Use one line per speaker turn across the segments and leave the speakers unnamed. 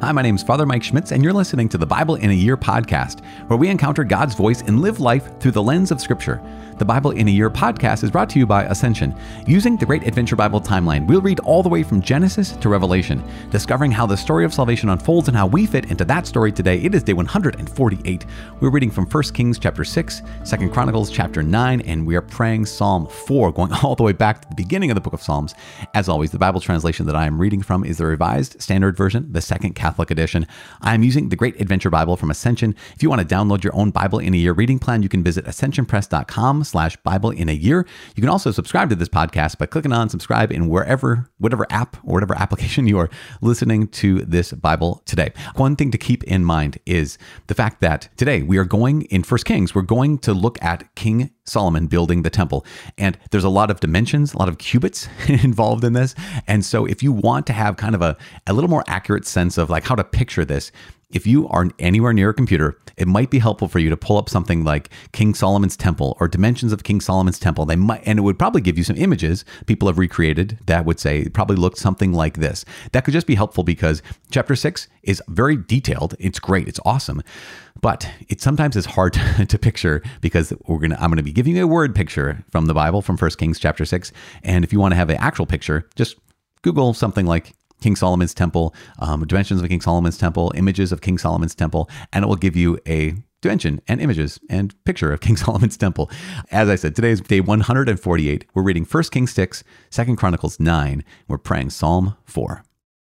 Hi, my name is Father Mike Schmitz, and you're listening to the Bible in a Year podcast, where we encounter God's voice and live life through the lens of Scripture. The Bible in a Year podcast is brought to you by Ascension. Using the Great Adventure Bible timeline, we'll read all the way from Genesis to Revelation, discovering how the story of salvation unfolds and how we fit into that story today. It is day 148. We're reading from 1 Kings chapter 6, 2 Chronicles chapter 9, and we are praying Psalm 4, going all the way back to the beginning of the book of Psalms. As always, the Bible translation that I am reading from is the Revised Standard Version, the Second Catholic Edition. I am using the Great Adventure Bible from Ascension. If you want to download your own Bible in a Year reading plan, you can visit ascensionpress.com/Bible in a Year. You can also subscribe to this podcast by clicking on subscribe in whatever app or whatever application you are listening to this Bible today. One thing to keep in mind is the fact that today we are going in 1 Kings, we're going to look at King Solomon building the temple. And there's a lot of dimensions, a lot of cubits involved in this. And so if you want to have kind of a little more accurate sense of like how to picture this, if you are anywhere near a computer, it might be helpful for you to pull up something like King Solomon's Temple or dimensions of King Solomon's Temple. And it would probably give you some images people have recreated that would say it probably looked something like this. That could just be helpful because chapter 6 is very detailed. It's great. It's awesome. But it sometimes is hard to picture because I'm going to be giving you a word picture from the Bible from 1 Kings chapter 6. And if you want to have an actual picture, just Google something like King Solomon's Temple, dimensions of King Solomon's Temple, images of King Solomon's Temple, and it will give you a dimension and images and picture of King Solomon's Temple. As I said, today is day 148. We're reading 1 Kings 6, 2 Chronicles 9. We're praying Psalm 4.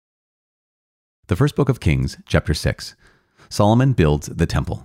The first book of Kings, chapter 6. Solomon builds the temple.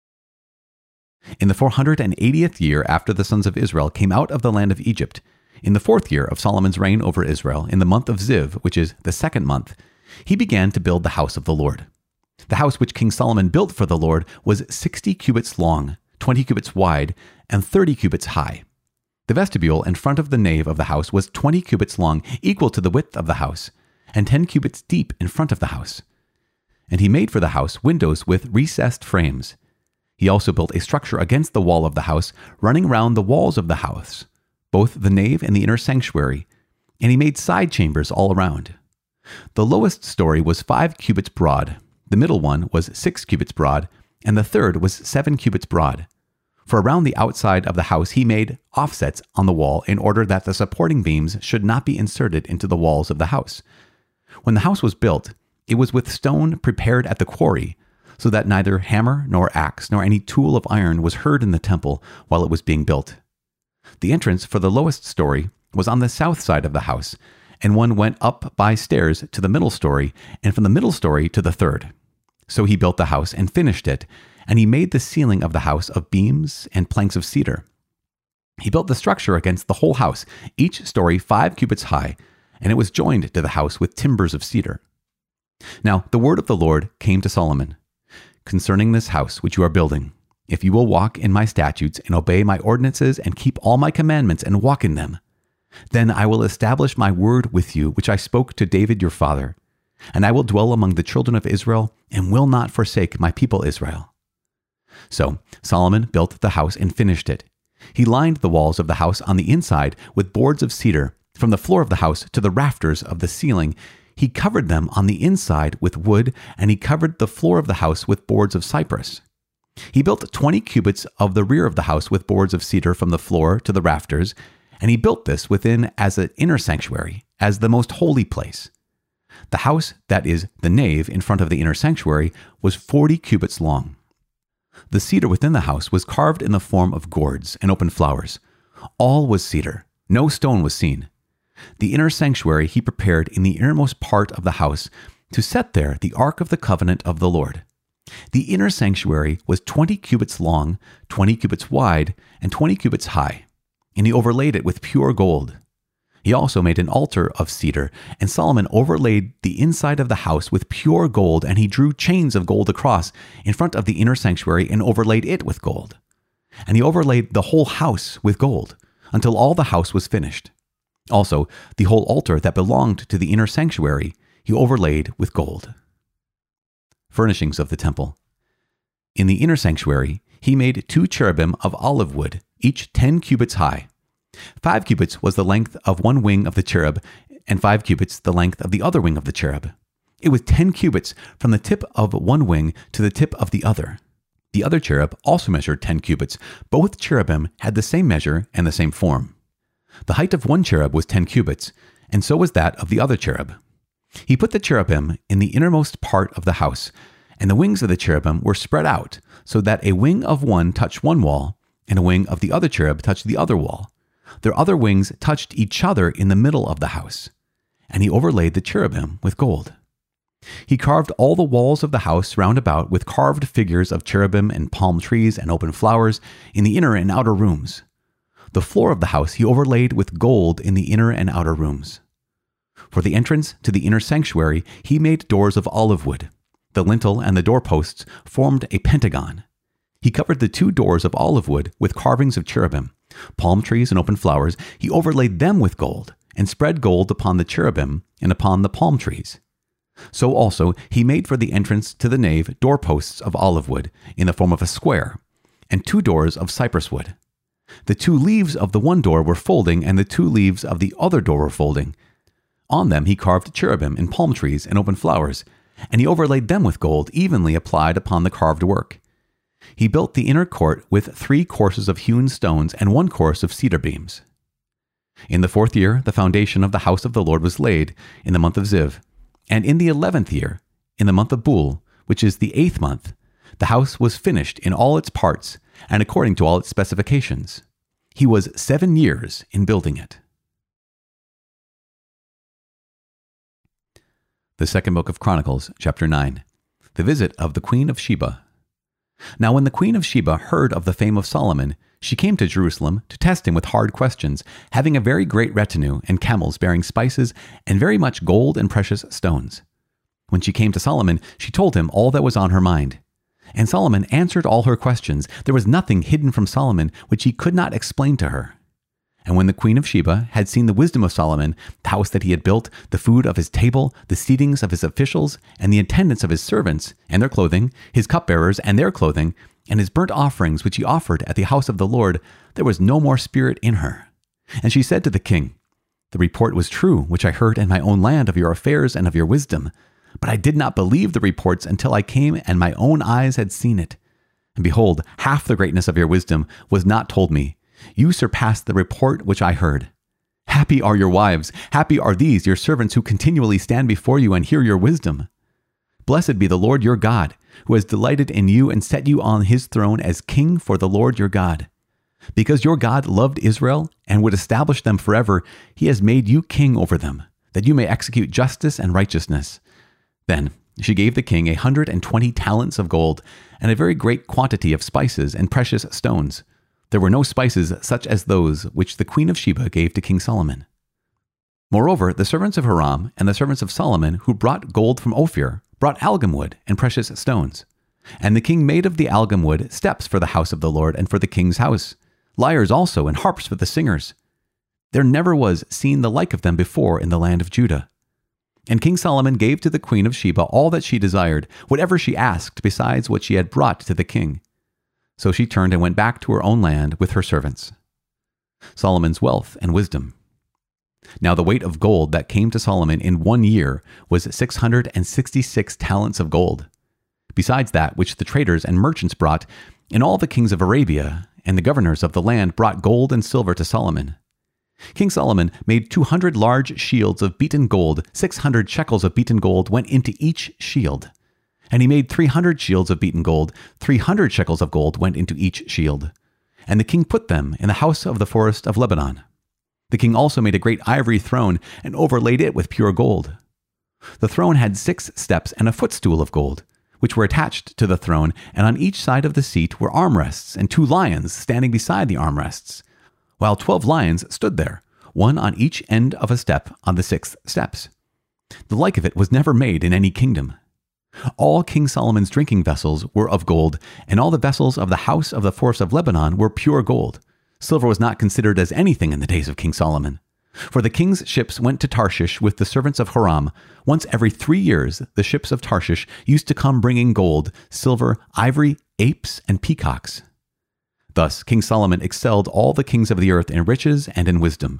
In the 480th year after the sons of Israel came out of the land of Egypt, in the 4th year of Solomon's reign over Israel, in the month of Ziv, which is the second month, he began to build the house of the Lord. The house which King Solomon built for the Lord was 60 cubits long, 20 cubits wide, and 30 cubits high. The vestibule in front of the nave of the house was 20 cubits long, equal to the width of the house, and 10 cubits deep in front of the house. And he made for the house windows with recessed frames. He also built a structure against the wall of the house, running round the walls of the house, both the nave and the inner sanctuary, and he made side chambers all around. The lowest story was 5 cubits broad, the middle one was 6 cubits broad, and the third was 7 cubits broad. For around the outside of the house he made offsets on the wall in order that the supporting beams should not be inserted into the walls of the house. When the house was built, it was with stone prepared at the quarry, so that neither hammer nor axe nor any tool of iron was heard in the temple while it was being built. The entrance for the lowest story was on the south side of the house, and one went up by stairs to the middle story, and from the middle story to the third. So he built the house and finished it, and he made the ceiling of the house of beams and planks of cedar. He built the structure against the whole house, each story 5 cubits high, and it was joined to the house with timbers of cedar. Now the word of the Lord came to Solomon, concerning this house which you are building. If you will walk in my statutes and obey my ordinances and keep all my commandments and walk in them, then I will establish my word with you, which I spoke to David your father, and I will dwell among the children of Israel and will not forsake my people Israel. So Solomon built the house and finished it. He lined the walls of the house on the inside with boards of cedar, from the floor of the house to the rafters of the ceiling. He covered them on the inside with wood, and he covered the floor of the house with boards of cypress. He built 20 cubits of the rear of the house with boards of cedar from the floor to the rafters, and he built this within as an inner sanctuary, as the most holy place. The house, that is, the nave in front of the inner sanctuary, was 40 cubits long. The cedar within the house was carved in the form of gourds and open flowers. All was cedar. No stone was seen. The inner sanctuary he prepared in the innermost part of the house to set there the ark of the covenant of the Lord. The inner sanctuary was 20 cubits long, 20 cubits wide, and 20 cubits high, and he overlaid it with pure gold. He also made an altar of cedar, and Solomon overlaid the inside of the house with pure gold, and he drew chains of gold across in front of the inner sanctuary and overlaid it with gold. And he overlaid the whole house with gold until all the house was finished. Also, the whole altar that belonged to the inner sanctuary he overlaid with gold. Furnishings of the temple. In the inner sanctuary, he made 2 cherubim of olive wood, each 10 cubits high. 5 cubits was the length of one wing of the cherub, and 5 cubits the length of the other wing of the cherub. It was 10 cubits from the tip of one wing to the tip of the other. The other cherub also measured 10 cubits. Both cherubim had the same measure and the same form. The height of one cherub was 10 cubits, and so was that of the other cherub. He put the cherubim in the innermost part of the house, and the wings of the cherubim were spread out, so that a wing of one touched one wall, and a wing of the other cherub touched the other wall. Their other wings touched each other in the middle of the house, and he overlaid the cherubim with gold. He carved all the walls of the house round about with carved figures of cherubim and palm trees and open flowers in the inner and outer rooms. The floor of the house he overlaid with gold in the inner and outer rooms. For the entrance to the inner sanctuary, he made doors of olive wood. The lintel and the doorposts formed a pentagon. He covered the 2 doors of olive wood with carvings of cherubim, palm trees and open flowers. He overlaid them with gold and spread gold upon the cherubim and upon the palm trees. So also he made for the entrance to the nave doorposts of olive wood in the form of a square, and 2 doors of cypress wood. The 2 leaves of the one door were folding, and the 2 leaves of the other door were folding. On them he carved cherubim and palm trees and open flowers, and he overlaid them with gold evenly applied upon the carved work. He built the inner court with 3 courses of hewn stones and 1 course of cedar beams. In the 4th year, the foundation of the house of the Lord was laid in the month of Ziv. And in the 11th year, in the month of Bul, which is the 8th month, the house was finished in all its parts and according to all its specifications. He was 7 years in building it. The second book of Chronicles, chapter 9. The visit of the Queen of Sheba. Now when the Queen of Sheba heard of the fame of Solomon, she came to Jerusalem to test him with hard questions, having a very great retinue and camels bearing spices and very much gold and precious stones. When she came to Solomon, she told him all that was on her mind. And Solomon answered all her questions. There was nothing hidden from Solomon which he could not explain to her. And when the Queen of Sheba had seen the wisdom of Solomon, the house that he had built, the food of his table, the seatings of his officials, and the attendance of his servants, and their clothing, his cupbearers and their clothing, and his burnt offerings which he offered at the house of the Lord, there was no more spirit in her. And she said to the king, "The report was true which I heard in my own land of your affairs and of your wisdom. But I did not believe the reports until I came and my own eyes had seen it. And behold, half the greatness of your wisdom was not told me. You surpassed the report which I heard. Happy are your wives, happy are these your servants who continually stand before you and hear your wisdom. Blessed be the Lord your God, who has delighted in you and set you on his throne as king for the Lord your God. Because your God loved Israel and would establish them forever, he has made you king over them, that you may execute justice and righteousness." Then she gave the king 120 talents of gold and a very great quantity of spices and precious stones. There were no spices such as those which the Queen of Sheba gave to King Solomon. Moreover, the servants of Hiram and the servants of Solomon who brought gold from Ophir brought algum wood and precious stones. And the king made of the algum wood steps for the house of the Lord and for the king's house, lyres also and harps for the singers. There never was seen the like of them before in the land of Judah. And King Solomon gave to the Queen of Sheba all that she desired, whatever she asked besides what she had brought to the king. So she turned and went back to her own land with her servants. Solomon's wealth and wisdom. Now the weight of gold that came to Solomon in 1 year was 666 talents of gold, besides that which the traders and merchants brought, and all the kings of Arabia and the governors of the land brought gold and silver to Solomon. King Solomon made 200 large shields of beaten gold. 600 shekels of beaten gold went into each shield. And he made 300 shields of beaten gold. 300 shekels of gold went into each shield. And the king put them in the house of the forest of Lebanon. The king also made a great ivory throne and overlaid it with pure gold. The throne had 6 steps and a footstool of gold, which were attached to the throne, and on each side of the seat were armrests and 2 lions standing beside the armrests, while 12 lions stood there, one on each end of a step on the 6 steps. The like of it was never made in any kingdom. All King Solomon's drinking vessels were of gold, and all the vessels of the house of the forest of Lebanon were pure gold. Silver was not considered as anything in the days of King Solomon. For the king's ships went to Tarshish with the servants of Hiram. Once every 3 years, the ships of Tarshish used to come bringing gold, silver, ivory, apes, and peacocks. Thus King Solomon excelled all the kings of the earth in riches and in wisdom.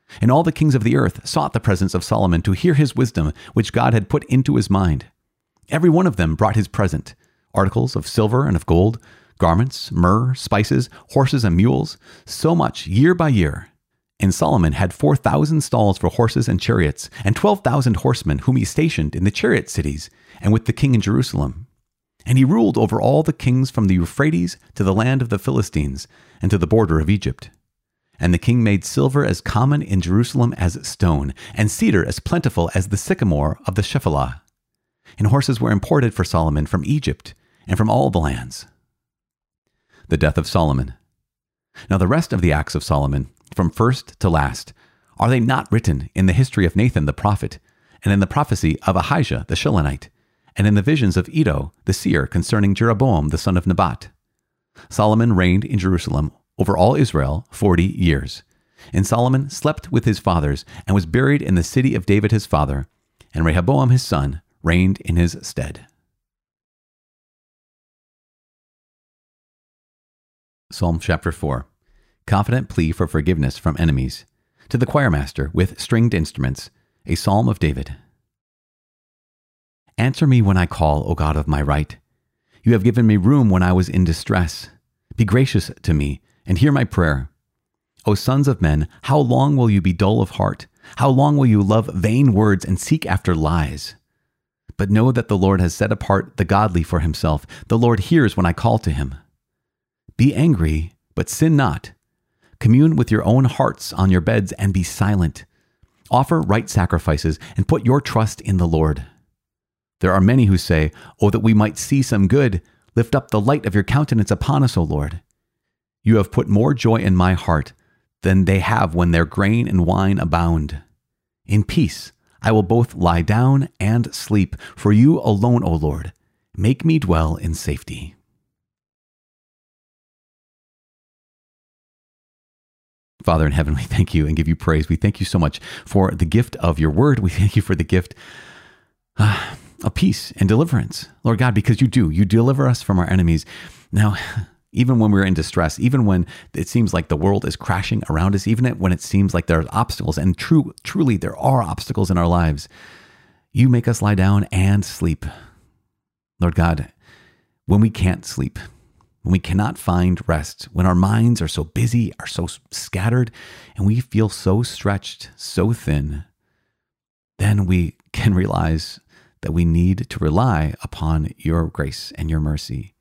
And all the kings of the earth sought the presence of Solomon to hear his wisdom, which God had put into his mind. Every one of them brought his present, articles of silver and of gold, garments, myrrh, spices, horses and mules, so much year by year. And Solomon had 4,000 stalls for horses and chariots, and 12,000 horsemen whom he stationed in the chariot cities, and with the king in Jerusalem. And he ruled over all the kings from the Euphrates to the land of the Philistines, and to the border of Egypt. And the king made silver as common in Jerusalem as stone, and cedar as plentiful as the sycamore of the Shephelah. And horses were imported for Solomon from Egypt, and from all the lands. The death of Solomon. Now the rest of the acts of Solomon, from first to last, are they not written in the history of Nathan the prophet, and in the prophecy of Ahijah the Shilonite, and in the visions of Iddo the seer concerning Jeroboam the son of Nebat? Solomon reigned in Jerusalem over all Israel 40 years. And Solomon slept with his fathers, and was buried in the city of David his father, and Rehoboam his son reigned in his stead. Psalm chapter 4. Confident plea for forgiveness from enemies. To the choirmaster with stringed instruments, a psalm of David. Answer me when I call, O God of my right. You have given me room when I was in distress. Be gracious to me, and hear my prayer. O sons of men, how long will you be dull of heart? How long will you love vain words and seek after lies? But know that the Lord has set apart the godly for himself. The Lord hears when I call to him. Be angry, but sin not. Commune with your own hearts on your beds and be silent. Offer right sacrifices and put your trust in the Lord. There are many who say, Oh, that we might see some good. Lift up the light of your countenance upon us, O Lord. You have put more joy in my heart than they have when their grain and wine abound. In peace I will both lie down and sleep, for you alone, O Lord, make me dwell in safety. Father in heaven, we thank you and give you praise. We thank you so much for the gift of your word. We thank you for the gift of peace and deliverance, Lord God, because you deliver us from our enemies. Now, even when we're in distress, even when it seems like the world is crashing around us, even when it seems like there are obstacles, and truly there are obstacles in our lives, you make us lie down and sleep. Lord God, when we can't sleep, when we cannot find rest, when our minds are so busy, are so scattered, and we feel so stretched, so thin, then we can realize that we need to rely upon your grace and your mercy.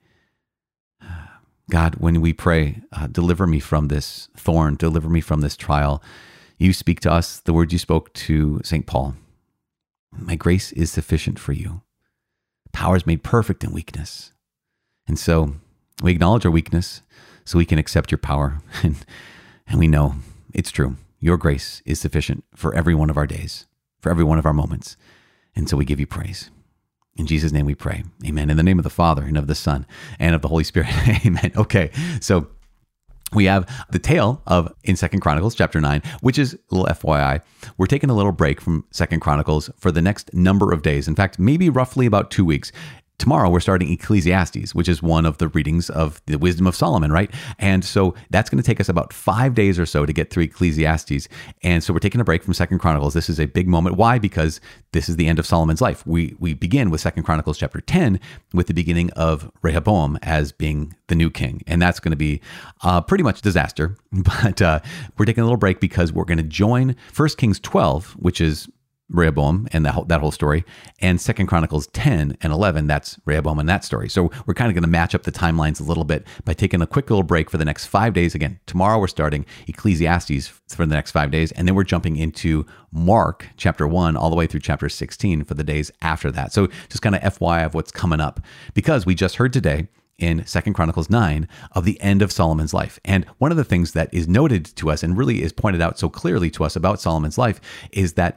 God, when we pray, deliver me from this thorn, deliver me from this trial, you speak to us the words you spoke to St. Paul. My grace is sufficient for you. Power is made perfect in weakness. And so we acknowledge our weakness so we can accept your power. And we know it's true. Your grace is sufficient for every one of our days, for every one of our moments. And so we give you praise. In Jesus' name we pray. Amen. In the name of the Father, and of the Son, and of the Holy Spirit. Amen. Okay, so we have the tale of in 2 Chronicles chapter 9, which is a little FYI. We're taking a little break from 2 Chronicles for the next number of days. In fact, maybe roughly about 2 weeks. Tomorrow, we're starting Ecclesiastes, which is one of the readings of the wisdom of Solomon, right? And so that's going to take us about 5 days or so to get through Ecclesiastes. And so we're taking a break from 2 Chronicles. This is a big moment. Why? Because this is the end of Solomon's life. We begin with 2 Chronicles chapter 10 with the beginning of Rehoboam as being the new king. And that's going to be pretty much disaster. But we're taking a little break because we're going to join 1 Kings 12, which is Rehoboam and that whole story, and 2 Chronicles 10 and 11, that's Rehoboam and that story. So we're kind of going to match up the timelines a little bit by taking a quick little break for the next 5 days. Again, tomorrow we're starting Ecclesiastes for the next 5 days, and then we're jumping into Mark chapter 1 all the way through chapter 16 for the days after that. So just kind of FYI of what's coming up, because we just heard today in 2 Chronicles 9 of the end of Solomon's life. And one of the things that is noted to us and really is pointed out so clearly to us about Solomon's life is that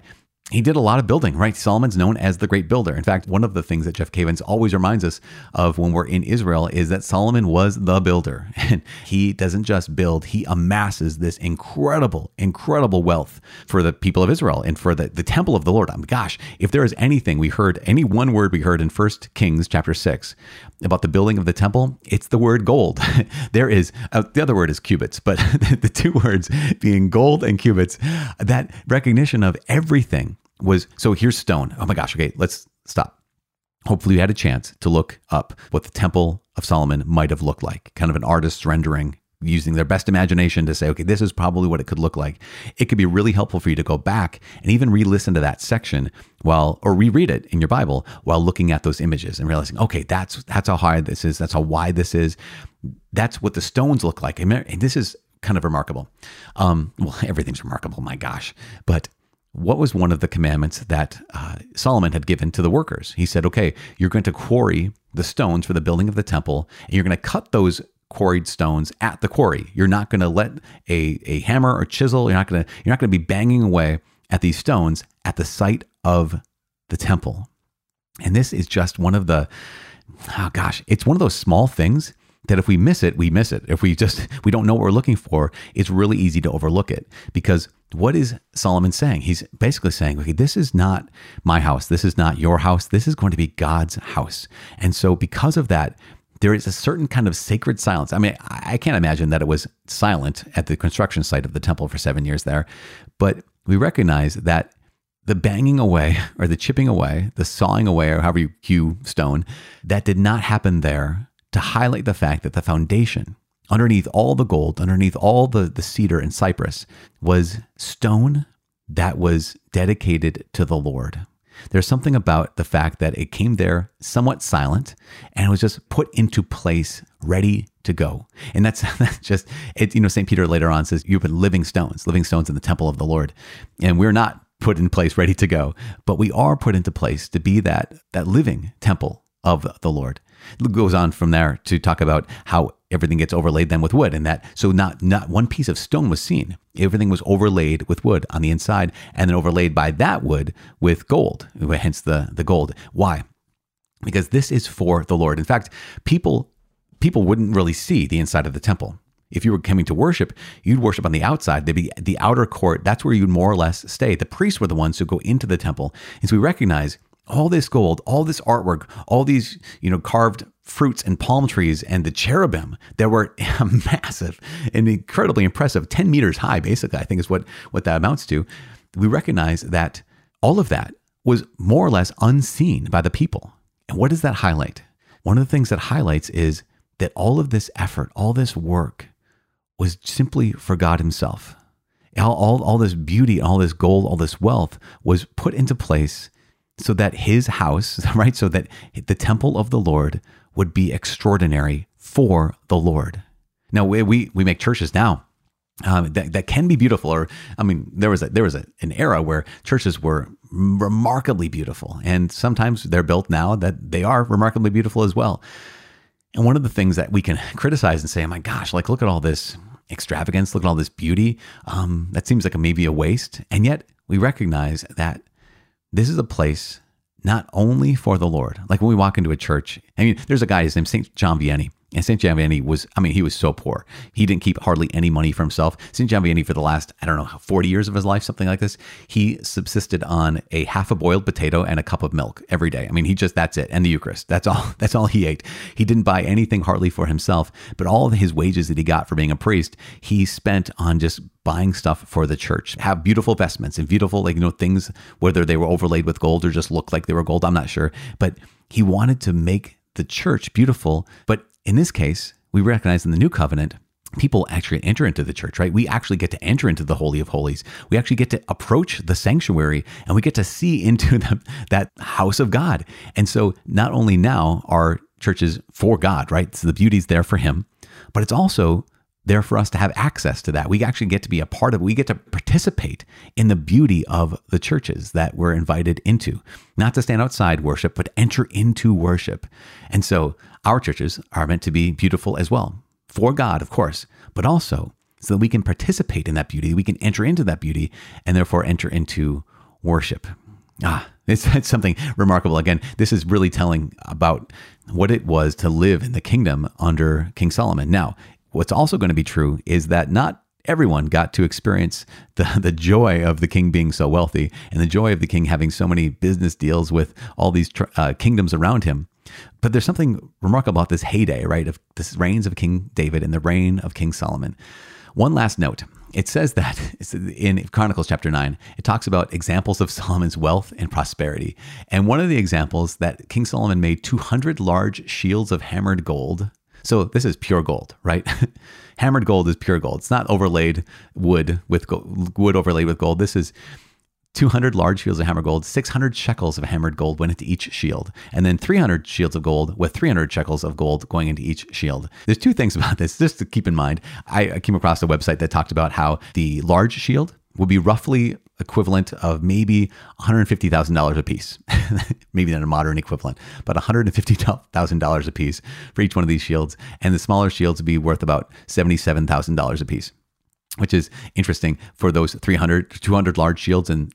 he did a lot of building, right? Solomon's known as the great builder. In fact, one of the things that Jeff Cavins always reminds us of when we're in Israel is that Solomon was the builder. And he doesn't just build, he amasses this incredible, incredible wealth for the people of Israel and for the temple of the Lord. I mean, gosh, if there is anything we heard, any one word we heard in 1 Kings chapter 6 about the building of the temple, it's the word gold. There is, the other word is cubits, but the two words being gold and cubits, that recognition of everything was, so here's stone. Oh my gosh, okay, let's stop. Hopefully you had a chance to look up what the Temple of Solomon might have looked like, kind of an artist's rendering, using their best imagination to say, okay, this is probably what it could look like. It could be really helpful for you to go back and even re-listen to that section or reread it in your Bible while looking at those images and realizing, okay, that's how high this is, that's how wide this is, that's what the stones look like. And this is kind of remarkable. Well, everything's remarkable, my gosh. But what was one of the commandments that Solomon had given to the workers? He said, okay, you're going to quarry the stones for the building of the temple, and you're going to cut those quarried stones at the quarry. You're not going to let a hammer or chisel, you're not going to be banging away at these stones at the site of the temple. And this is just one of the, it's one of those small things that if we miss it, we miss it. If we don't know what we're looking for, it's really easy to overlook it. Because what is Solomon saying? He's basically saying, okay, this is not my house. This is not your house. This is going to be God's house. And so because of that, there is a certain kind of sacred silence. I mean, I can't imagine that it was silent at the construction site of the temple for 7 years there, but we recognize that the banging away or the chipping away, the sawing away, or however you hew stone, that did not happen there to highlight the fact that the foundation, underneath all the gold, underneath all the cedar and cypress, was stone that was dedicated to the Lord. There's something about the fact that it came there somewhat silent and it was just put into place, ready to go. And that's just, St. Peter later on says, you've been living stones in the temple of the Lord. And we're not put in place, ready to go, but we are put into place to be that living temple of the Lord. It goes on from there to talk about how everything gets overlaid then with wood, and that so not one piece of stone was seen. Everything was overlaid with wood on the inside, and then overlaid by that wood with gold. Hence the gold. Why? Because this is for the Lord. In fact, people wouldn't really see the inside of the temple. If you were coming to worship, you'd worship on the outside. They'd be the outer court. That's where you'd more or less stay. The priests were the ones who go into the temple, and so we recognize all this gold, all this artwork, all these, carved fruits and palm trees and the cherubim that were massive and incredibly impressive, 10 meters high, basically, I think is what that amounts to. We recognize that all of that was more or less unseen by the people. And what does that highlight? One of the things that highlights is that all of this effort, all this work was simply for God himself. All this beauty, all this gold, all this wealth was put into place so that his house, right, so that the temple of the Lord would be extraordinary for the Lord. Now, we make churches now that can be beautiful. There was an era where churches were remarkably beautiful, and sometimes they're built now that they are remarkably beautiful as well. And one of the things that we can criticize and say, oh my gosh, look at all this extravagance, look at all this beauty. That seems like maybe a waste. And yet we recognize that this is a place not only for the Lord. Like when we walk into a church, there's a guy, his name's St. John Vianney. And St. John Vianney he was so poor. He didn't keep hardly any money for himself. St. John Vianney, for the last, 40 years of his life, something like this, he subsisted on a half a boiled potato and a cup of milk every day. That's it. And the Eucharist. That's all he ate. He didn't buy anything hardly for himself, but all of his wages that he got for being a priest, he spent on just buying stuff for the church, have beautiful vestments and beautiful, things, whether they were overlaid with gold or just looked like they were gold, I'm not sure. But he wanted to make the church beautiful. But in this case, we recognize in the New Covenant, people actually enter into the church, right? We actually get to enter into the Holy of Holies. We actually get to approach the sanctuary, and we get to see into that house of God. And so not only now are churches for God, right? So the beauty's there for him, but it's also there for us to have access to that. We actually get to be a part of it. We get to participate in the beauty of the churches that we're invited into, not to stand outside worship, but enter into worship. And so our churches are meant to be beautiful as well, for God, of course, but also so that we can participate in that beauty, we can enter into that beauty, and therefore enter into worship. It's something remarkable. Again, this is really telling about what it was to live in the kingdom under King Solomon. Now, what's also going to be true is that not everyone got to experience the joy of the king being so wealthy and the joy of the king having so many business deals with all these kingdoms around him. But there's something remarkable about this heyday, right, of this reigns of King David and the reign of King Solomon. One last note. It says that in Chronicles chapter 9, it talks about examples of Solomon's wealth and prosperity. And one of the examples that King Solomon made 200 large shields of hammered gold. So this is pure gold, right? Hammered gold is pure gold. It's not overlaid wood with wood overlaid with gold. This is 200 large shields of hammered gold, 600 shekels of hammered gold went into each shield, and then 300 shields of gold with 300 shekels of gold going into each shield. There's two things about this, just to keep in mind. I came across a website that talked about how the large shield would be roughly equivalent of maybe $150,000 a piece. Maybe not a modern equivalent, but $150,000 a piece for each one of these shields. And the smaller shields would be worth about $77,000 a piece, which is interesting for those 200 large shields and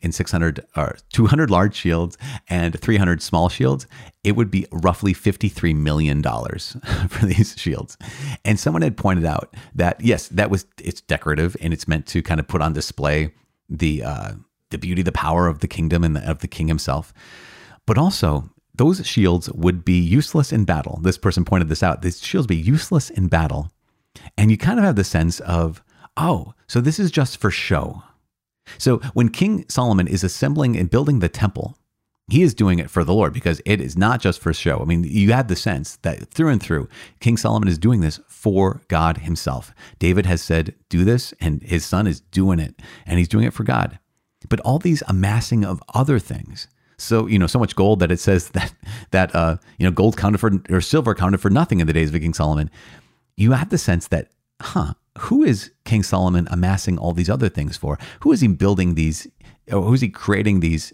200 large shields and 300 small shields. It would be roughly $53 million for these shields. And someone had pointed out that, yes, it's decorative and it's meant to kind of put on display the beauty, the power of the kingdom and of the king himself. But also, those shields would be useless in battle. This person pointed this out. These shields would be useless in battle. And you kind of have the sense of, oh, so this is just for show. So when King Solomon is assembling and building the temple, he is doing it for the Lord because it is not just for show. I mean, you had the sense that through and through, King Solomon is doing this for God himself. David has said, do this, and his son is doing it, and he's doing it for God. But all these amassing of other things, so much gold that it says that gold counted for, or silver counted for nothing in the days of King Solomon. You have the sense that, who is King Solomon amassing all these other things for? Who is he building these, or who is he creating these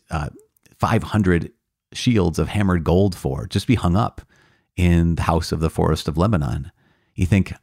500 shields of hammered gold for? Just be hung up in the house of the forest of Lebanon. You think,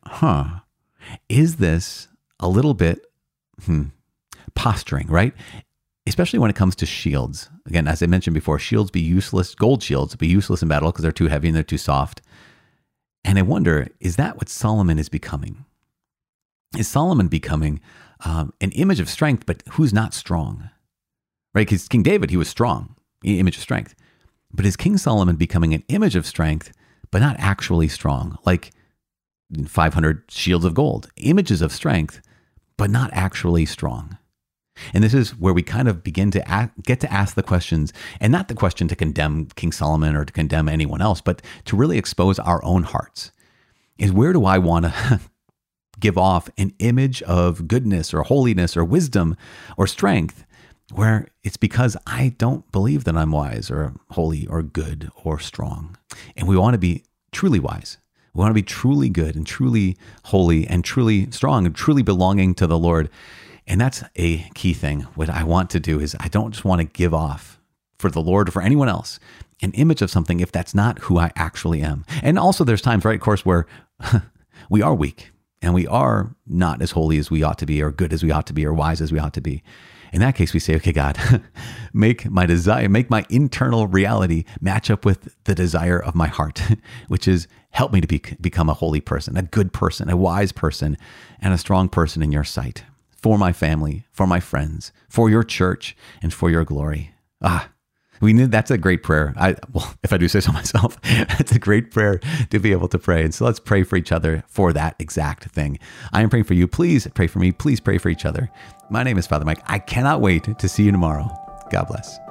is this a little bit posturing, right? Especially when it comes to shields. Again, as I mentioned before, shields be useless, gold shields be useless in battle because they're too heavy and they're too soft. And I wonder, is that what Solomon is becoming? Is Solomon becoming an image of strength, but who's not strong? Right? Because King David, he was strong, image of strength. But is King Solomon becoming an image of strength, but not actually strong? Like 500 shields of gold, images of strength, but not actually strong. And this is where we kind of begin to get to ask the questions, and not the question to condemn King Solomon or to condemn anyone else, but to really expose our own hearts. Is where do I want to give off an image of goodness or holiness or wisdom or strength, where it's because I don't believe that I'm wise or holy or good or strong. And we want to be truly wise. We want to be truly good and truly holy and truly strong and truly belonging to the Lord. And that's a key thing. What I want to do is I don't just want to give off for the Lord or for anyone else an image of something if that's not who I actually am. And also there's times, right, of course, where we are weak and we are not as holy as we ought to be or good as we ought to be or wise as we ought to be. In that case, we say, okay, God, make my desire, make my internal reality match up with the desire of my heart, which is help me to become a holy person, a good person, a wise person, and a strong person in your sight. For my family, for my friends, for your church, and for your glory. That's a great prayer. If I do say so myself, it's a great prayer to be able to pray. And so let's pray for each other for that exact thing. I am praying for you. Please pray for me. Please pray for each other. My name is Father Mike. I cannot wait to see you tomorrow. God bless.